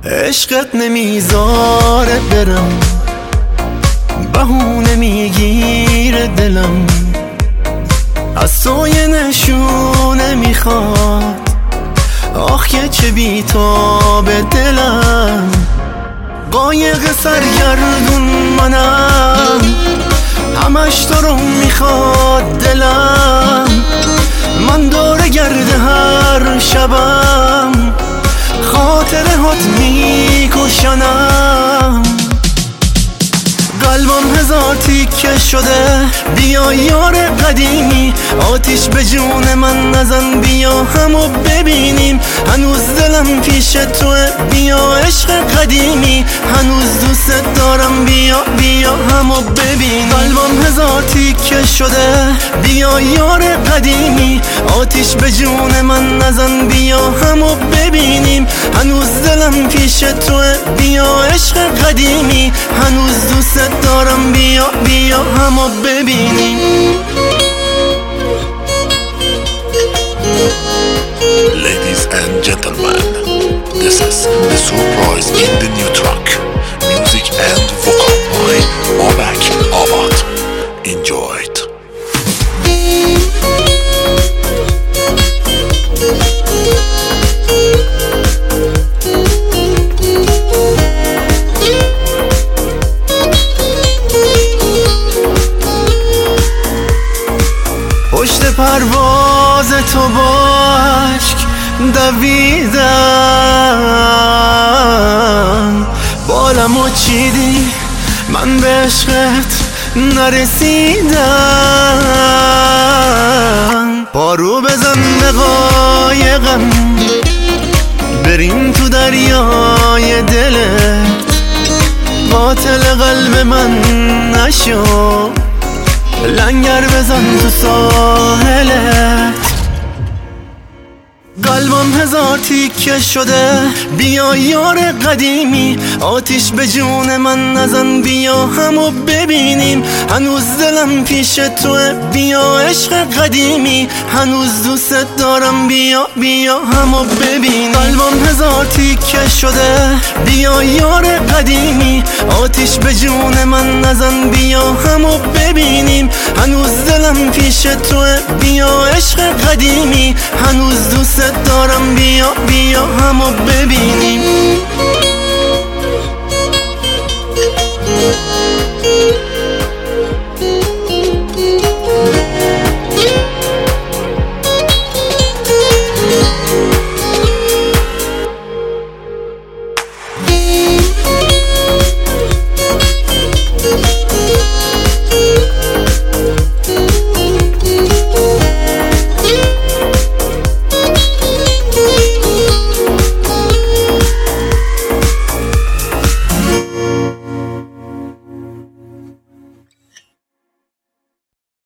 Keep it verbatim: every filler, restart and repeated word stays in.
عشقت نمیذاره برم، بهونه میگیره دلم، از تو یه نشونه میخواد، آخ که چه بیتاب دلم. قایق سرگردون منم، همش تو رو میخواد دلم، من دور گرده هر شبم، خاطره هات میکشنم. قلبم هزار تیکه شده، بیا یار قدیمی، آتیش به جون من نزن، بیا همو ببینیم، هنوز دلم پیش توه، بیا عشق قدیمی، هنوز دوست دارم، بیا بیا همو ببینیم. قلبم هزار تیکه شده، بیا یار قدیمی، آتیش به جون من نزن، بیا همو ببینیم، هنوز دلم پیش توه، بیا عشق قدیمی، هنوز دوست دارم، بیا بیا همو ببینیم. Ladies and gentlemen, this is the surprise in the new track. Music and vocal by Babak Abad. Enjoy it. پشت پرواز تو با عشق دویدم، بالمو چیدی من به عشقت نرسیدم. پارو بزن به قایقم، بریم تو دریای دلت، قاتل قلب من نشو، لنگر بزن تو ساحلت. قلبم هزار تیکه شده، بیا یار قدیمی، آتیش به جون من نزن، بیا همو ببینیم، هنوز دلم پیش توه، بیا عشق قدیمی، هنوز دوست دارم، بیا بیا همو ببین. قلبم هزار تیکه شده، بیا یار قدیمی، آتیش به جون من نزن، بیا همو ببینیم، هنوز دلم پیش توه، بیا عشق قدیمی، هنوز دوست دارم، بیا بیا همو ببینیم.